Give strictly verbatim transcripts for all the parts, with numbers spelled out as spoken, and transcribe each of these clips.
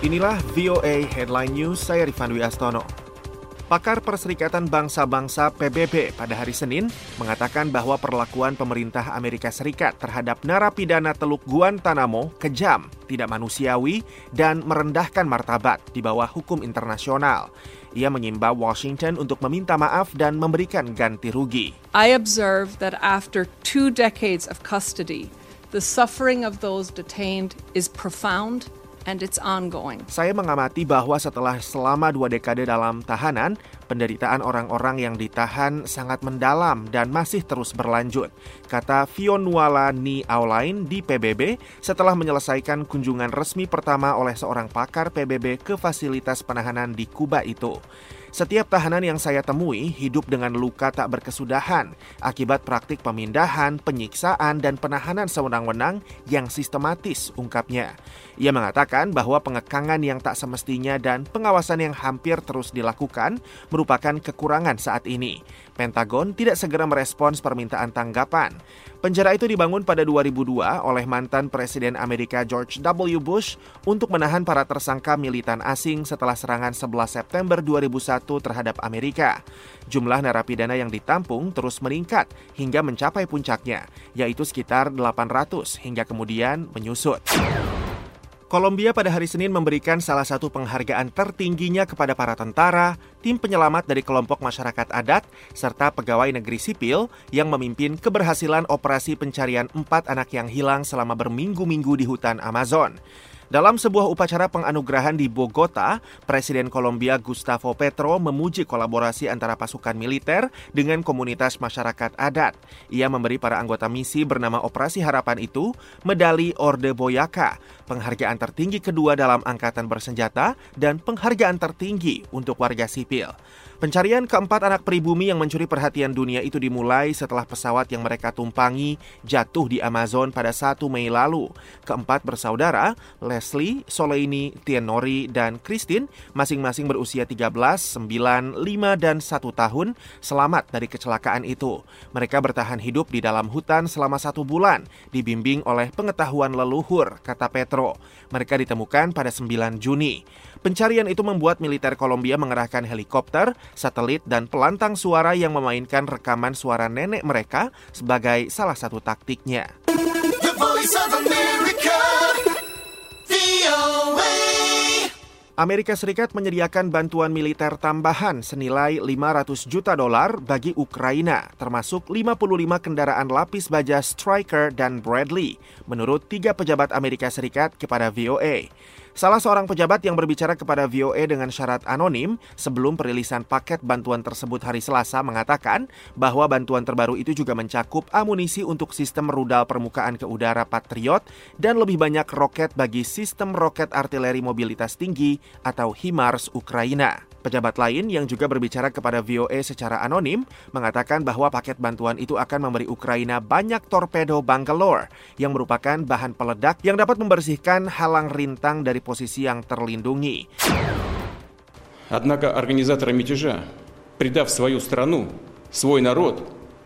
Inilah V O A Headline News, saya Rifan Dwi Astono. Pakar Perserikatan Bangsa-Bangsa P B B pada hari Senin mengatakan bahwa perlakuan pemerintah Amerika Serikat terhadap narapidana Teluk Guantanamo kejam, tidak manusiawi, dan merendahkan martabat di bawah hukum internasional. Ia mengimbau Washington untuk meminta maaf dan memberikan ganti rugi. I observe that after two decades of custody, the suffering of those detained is profound and it's ongoing. Saya mengamati bahwa setelah selama dua dekade dalam tahanan, penderitaan orang-orang yang ditahan sangat mendalam dan masih terus berlanjut, kata Fionuala Ni Aulain di P B B setelah menyelesaikan kunjungan resmi pertama oleh seorang pakar P B B ke fasilitas penahanan di Kuba itu. Setiap tahanan yang saya temui hidup dengan luka tak berkesudahan akibat praktik pemindahan, penyiksaan, dan penahanan sewenang-wenang yang sistematis, ungkapnya. Ia mengatakan bahwa pengekangan yang tak semestinya dan pengawasan yang hampir terus dilakukan merupakan kekurangan saat ini. Pentagon tidak segera merespons permintaan tanggapan. Penjara itu dibangun pada dua ribu dua oleh mantan Presiden Amerika George W. Bush untuk menahan para tersangka militan asing setelah serangan sebelas September dua ribu satu terhadap Amerika. Jumlah narapidana yang ditampung terus meningkat hingga mencapai puncaknya, yaitu sekitar delapan ratus hingga kemudian menyusut. Kolombia pada hari Senin memberikan salah satu penghargaan tertingginya kepada para tentara, tim penyelamat dari kelompok masyarakat adat, serta pegawai negeri sipil yang memimpin keberhasilan operasi pencarian empat anak yang hilang selama berminggu-minggu di hutan Amazon. Dalam sebuah upacara penganugerahan di Bogota, Presiden Kolombia Gustavo Petro memuji kolaborasi antara pasukan militer dengan komunitas masyarakat adat. Ia memberi para anggota misi bernama Operasi Harapan itu medali Orde Boyacá, penghargaan tertinggi kedua dalam angkatan bersenjata dan penghargaan tertinggi untuk warga sipil. Pencarian keempat anak pribumi yang mencuri perhatian dunia itu dimulai setelah pesawat yang mereka tumpangi jatuh di Amazon pada satu Mei lalu. Keempat bersaudara, Leslie, Soleini, Tienori, dan Christine, masing-masing berusia tiga belas, sembilan, lima, dan satu tahun, selamat dari kecelakaan itu. Mereka bertahan hidup di dalam hutan selama satu bulan, dibimbing oleh pengetahuan leluhur, kata Petro. Mereka ditemukan pada sembilan Juni. Pencarian itu membuat militer Kolombia mengerahkan helikopter, satelit, dan pelantang suara yang memainkan rekaman suara nenek mereka sebagai salah satu taktiknya. The Voice of America, V O A. Amerika Serikat menyediakan bantuan militer tambahan senilai lima ratus juta dolar bagi Ukraina, termasuk lima puluh lima kendaraan lapis baja Stryker dan Bradley, menurut tiga pejabat Amerika Serikat kepada V O A. Salah seorang pejabat yang berbicara kepada V O A dengan syarat anonim sebelum perilisan paket bantuan tersebut hari Selasa mengatakan bahwa bantuan terbaru itu juga mencakup amunisi untuk sistem rudal permukaan ke udara Patriot dan lebih banyak roket bagi sistem roket artileri mobilitas tinggi atau HIMARS Ukraina. Pejabat lain yang juga berbicara kepada V O A secara anonim mengatakan bahwa paket bantuan itu akan memberi Ukraina banyak torpedo Bangalore yang merupakan bahan peledak yang dapat membersihkan halang rintang dari posisi yang terlindungi. Однако организаторы мятежа, предав свою страну, свой народ,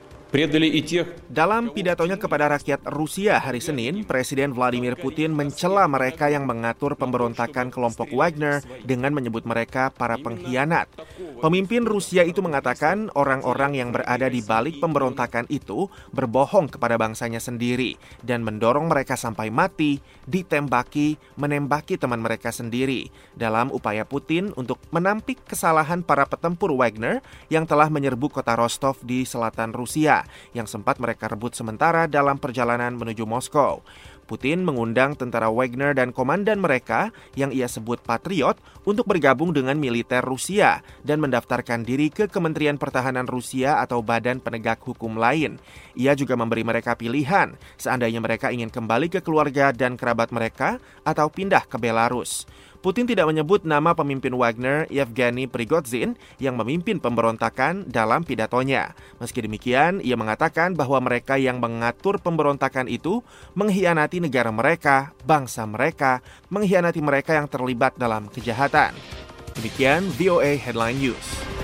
dalam pidatonya kepada rakyat Rusia hari Senin, Presiden Vladimir Putin mencela mereka yang mengatur pemberontakan kelompok Wagner dengan menyebut mereka para pengkhianat. Pemimpin Rusia itu mengatakan orang-orang yang berada di balik pemberontakan itu berbohong kepada bangsanya sendiri dan mendorong mereka sampai mati, ditembaki, menembaki teman mereka sendiri dalam upaya Putin untuk menampik kesalahan para petempur Wagner yang telah menyerbu kota Rostov di selatan Rusia yang sempat mereka rebut sementara dalam perjalanan menuju Moskow. Putin mengundang tentara Wagner dan komandan mereka yang ia sebut Patriot untuk bergabung dengan militer Rusia dan mendaftarkan diri ke Kementerian Pertahanan Rusia atau badan penegak hukum lain. Ia juga memberi mereka pilihan seandainya mereka ingin kembali ke keluarga dan kerabat mereka atau pindah ke Belarus. Putin tidak menyebut nama pemimpin Wagner, Yevgeny Prigozhin, yang memimpin pemberontakan dalam pidatonya. Meski demikian, ia mengatakan bahwa mereka yang mengatur pemberontakan itu mengkhianati negara mereka, bangsa mereka, mengkhianati mereka yang terlibat dalam kejahatan. Demikian V O A Headline News.